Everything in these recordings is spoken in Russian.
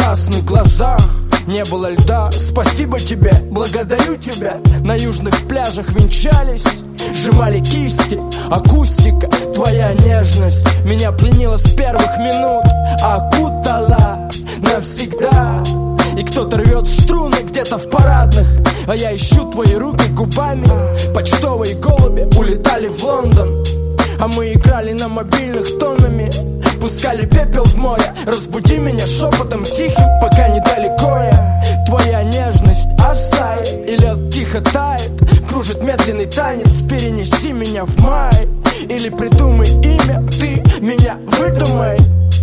красных глазах не было льда. Спасибо тебе, благодарю тебя. На южных пляжах венчались, сжимали кисти. Акустика, твоя нежность меня пленила с первых минут, окутала навсегда. И кто-то рвет струны где-то в парадных, а я ищу твои руки губами. Почтовые голуби улетали в Лондон, а мы играли на мобильных тоннами. Пускали пепел в море, разбуди меня шепотом тихим, пока недалеко я. Твоя нежность оставь, и лед тихо тает. Кружит медленный танец, перенеси меня в май. Или придумай имя, ты меня выдумай.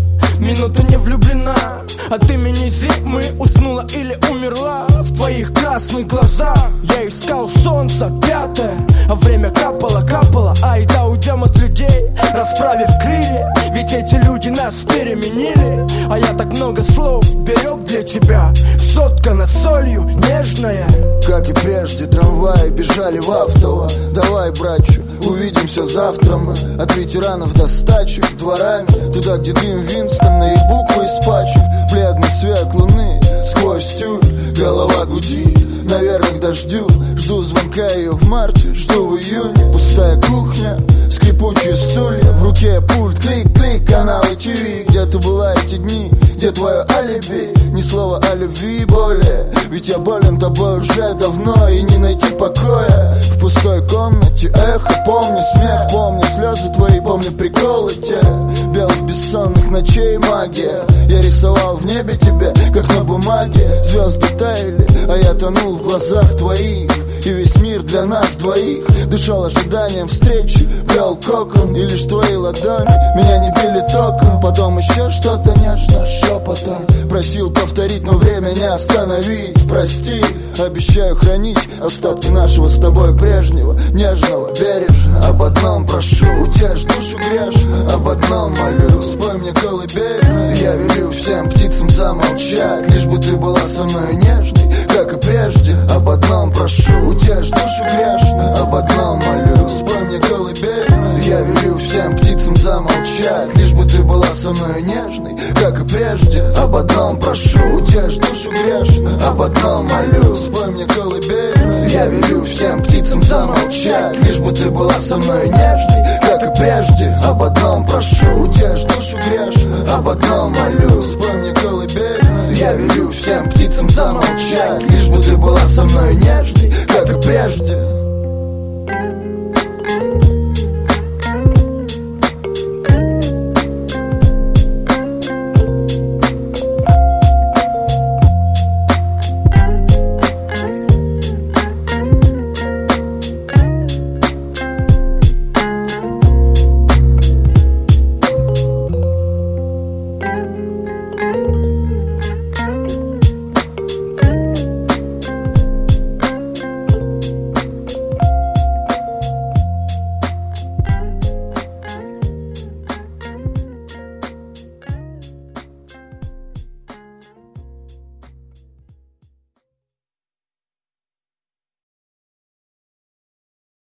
Минута не влюблена, от имени зимы уснула или умерла. В твоих красных глазах я искал солнце пятое, а время капало, капало. Айда уйдем от людей, расправив крылья, ведь эти люди нас переменили. А я так много слов берег для тебя, соткана солью нежная. Как и прежде, трамваи бежали в Автово. Давай, братчу, увидимся завтра мы. От ветеранов до стачек дворами, туда, где дым Винстон и буквы из пачек. Бледный свет луны сквозь тюль, голова гудит, наверное, к дождю. Жду звонка ее в марте, жду в июне. Пустая кухня, скрипучие стулья, в руке пульт, клик-клик, каналы ТВ. Где ты была эти дни, где твое алиби? Ни слова о любви более, ведь я болен тобой уже давно, и не найти покоя в пустой комнате. Эхо, помню смех, помню слезы твои, помню приколы те. Белых бессонных ночей магия, я рисовал в небе тебя, как на бумаге. Звезды таяли, а я тонул в глазах твоих, и весь мир для нас двоих дышал ожиданием встречи. Плел кокон, и лишь твои ладони меня не били током. Потом еще что-то нежно шепотом просил повторить, но время не остановить. Прости, обещаю хранить остатки нашего с тобой прежнего, нежного, бережно. Об одном прошу, утешь душу грешно, об одном молю, спой мне колыбельную. Я велю всем птицам замолчать, лишь бы ты была со мной нежной, как и прежде. Об одном прошу, утешь душу грешно, об одном молю, спой мне колыбельную. Я велю всем птицам замолчать, лишь бы ты была со мной нежной, как и прежде. Об одном прошу, утешь душу грешно, об одном молю, спой мне колыбельную. Я велю всем птицам замолчать, лишь бы ты была со мной нежной, как и прежде. Об одном прошу, утешь душу грешно, об одном молю, спой мне колыбельную. Я велю всем птицам замолчать, лишь бы ты была со мной нежной, как и прежде.